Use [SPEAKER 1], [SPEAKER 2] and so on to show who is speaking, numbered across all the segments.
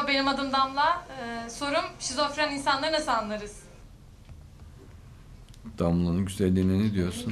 [SPEAKER 1] Merhaba, benim adım Damla. Sorum, şizofren insanları nasıl anlarız?
[SPEAKER 2] Damla'nın güzelliğine ne diyorsun?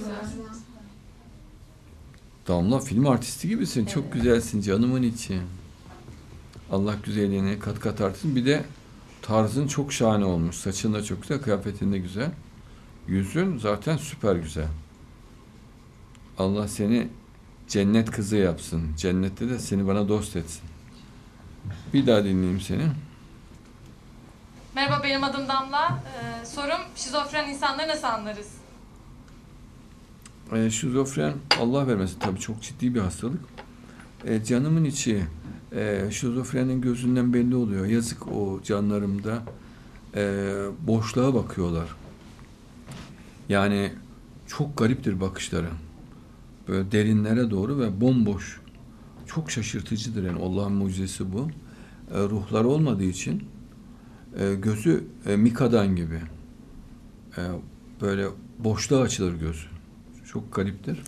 [SPEAKER 2] Damla film artisti gibisin. Çok güzelsin canımın içi. Allah güzelliğine kat kat artırsın. Bir de tarzın çok şahane olmuş. Saçın da çok güzel, kıyafetin de güzel. Yüzün zaten süper güzel. Allah seni cennet kızı yapsın. Cennette de seni bana dost etsin. Bir daha dinleyeyim seni.
[SPEAKER 1] Merhaba, benim adım Damla. Sorum, şizofren insanları nasıl anlarız?
[SPEAKER 2] Şizofren Allah vermesin tabii çok ciddi bir hastalık. Canımın içi şizofrenin gözünden belli oluyor. Yazık o canlarımda boşluğa bakıyorlar. Yani çok gariptir bakışları. Böyle derinlere doğru ve bomboş. Çok şaşırtıcıdır yani Allah'ın mucizesi bu. Ruhları olmadığı için gözü Mika'dan gibi. Böyle boşluğa açılır gözü. Çok gariptir.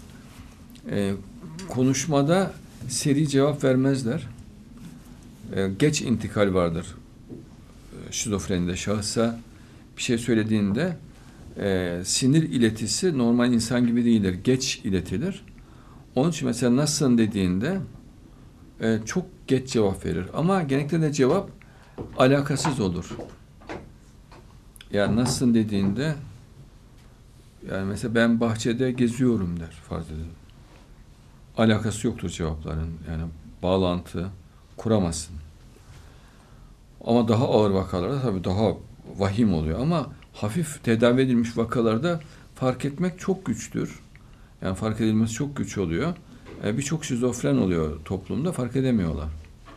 [SPEAKER 2] Konuşmada seri cevap vermezler. Geç intikal vardır. Şizofrenide şahsa bir şey söylediğinde sinir iletisi normal insan gibi değildir. Geç iletilir. Onun için mesela nasılsın dediğinde çok geç cevap verir. Ama genellikle de cevap alakasız olur. Yani nasılsın dediğinde yani mesela ben bahçede geziyorum der farz edelim. Alakası yoktur cevapların. Yani bağlantı kuramazsın. Ama daha ağır vakalarda tabii daha vahim oluyor. Ama hafif tedavi edilmiş vakalarda fark etmek çok güçtür. Yani fark edilmesi çok güç oluyor. Birçok şizofren oluyor toplumda, fark edemiyorlar.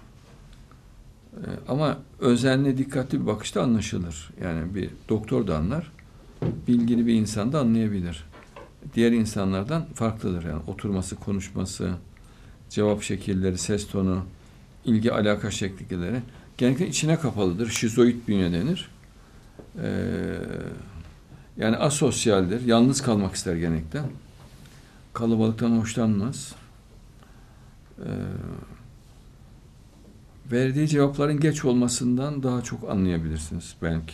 [SPEAKER 2] Ama özenli, dikkatli bir bakışta anlaşılır. Yani bir doktor da anlar, bilgili bir insan da anlayabilir. Diğer insanlardan farklıdır. Yani oturması, konuşması, cevap şekilleri, ses tonu, ilgi alaka şekilleri genellikle içine kapalıdır. Şizoid bünye denir. Yani asosyaldir. Yalnız kalmak ister genellikle. Kalabalıktan hoşlanmaz. Verdiği cevapların geç olmasından daha çok anlayabilirsiniz belki.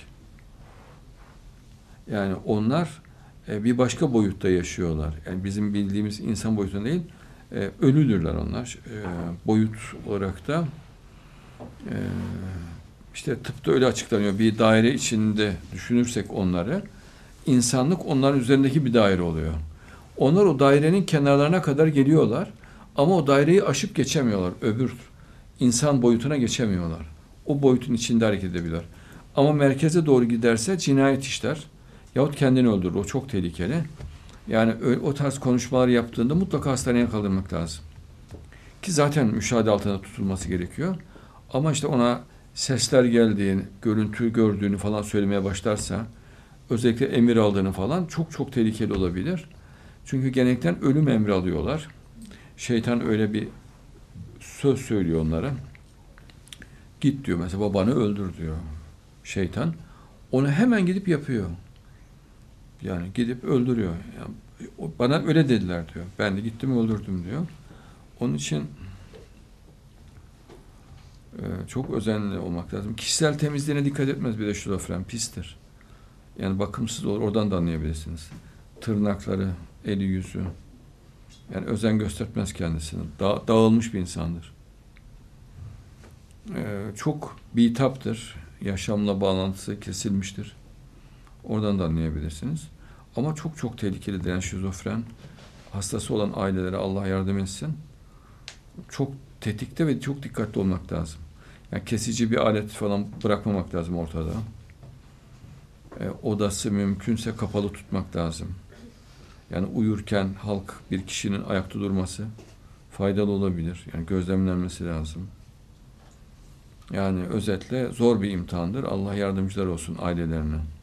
[SPEAKER 2] Yani onlar bir başka boyutta yaşıyorlar. Yani bizim bildiğimiz insan boyutunda değil, ölüdürler onlar. Boyut olarak da işte tıpta öyle açıklanıyor. Bir daire içinde düşünürsek onları, insanlık onların üzerindeki bir daire oluyor. Onlar o dairenin kenarlarına kadar geliyorlar ama o daireyi aşıp geçemiyorlar. Öbür insan boyutuna geçemiyorlar. O boyutun içinde hareket edebilirler. Ama merkeze doğru giderse cinayet işler yahut kendini öldürür. O çok tehlikeli. Yani o tarz konuşmalar yaptığında mutlaka hastaneye kaldırmak lazım. Ki zaten müşahede altında tutulması gerekiyor. Ama işte ona sesler geldiğini, görüntü gördüğünü falan söylemeye başlarsa, özellikle emir aldığını falan çok çok tehlikeli olabilir. Çünkü genellikle ölüm emri alıyorlar. Şeytan öyle bir söz söylüyor onlara. Git diyor mesela, babanı öldür diyor şeytan. Onu hemen gidip yapıyor. Yani gidip öldürüyor. Yani bana öyle dediler diyor. Ben de gittim öldürdüm diyor. Onun için çok özenli olmak lazım. Kişisel temizliğine dikkat etmez bir de şizofren pistir. Yani bakımsız olur. Oradan da anlayabilirsiniz. Tırnakları, eli yüzü. Yani özen göstermez kendisini. Dağılmış bir insandır. Çok bitaptır. Yaşamla bağlantısı kesilmiştir. Oradan da anlayabilirsiniz. Ama çok çok tehlikelidir. Yani şizofren hastası olan ailelere Allah yardım etsin. Çok tetikte ve çok dikkatli olmak lazım. Yani kesici bir alet falan bırakmamak lazım ortada. Odası mümkünse kapalı tutmak lazım. Yani uyurken halk bir kişinin ayakta durması faydalı olabilir. Yani gözlemlenmesi lazım. Yani özetle zor bir imtihandır. Allah yardımcılar olsun ailelerine.